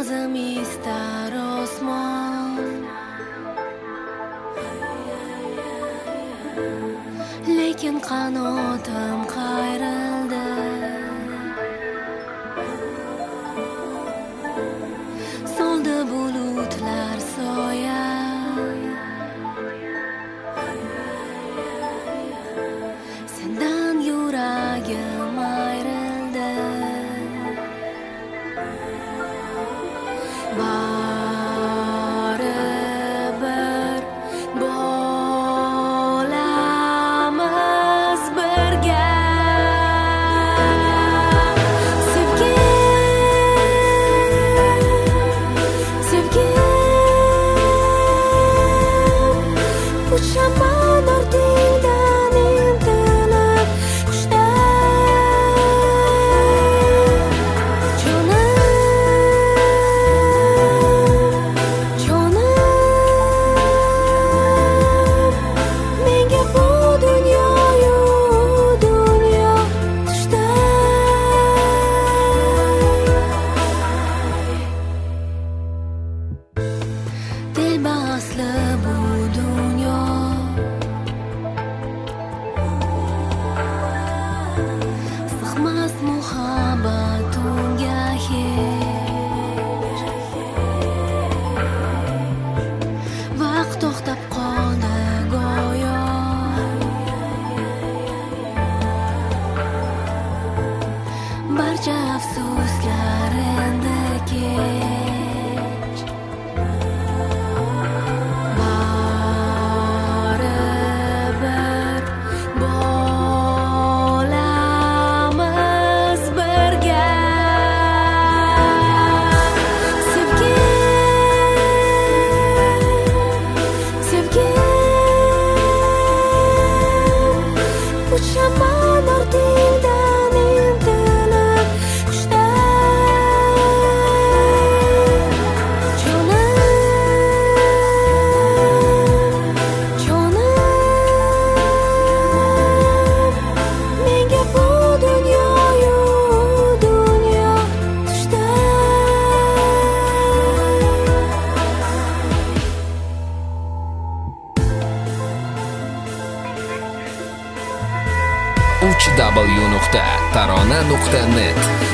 Parvozim istar osmon, lekin qanotim qayrildi. Soldi bulutlar soya, sendan yuragim ayrildi. Baribir bo'lamiz birga. Sevgim, uchaman ortingdan intilib qushday. Jonim, menga bu dunyoyu dunyo tushday. Telbasli bu dunyo, sig'mas muhabbat unga hech. Vaqt to'xtab qoldi go'yo, barcha afsuslar endi kech. Baribir bo'lamiz birga. Sevgim, uchaman ortingdan intilib qushday. Jonim, menga bu dunyoyu dunyo tushday. www.tarona.net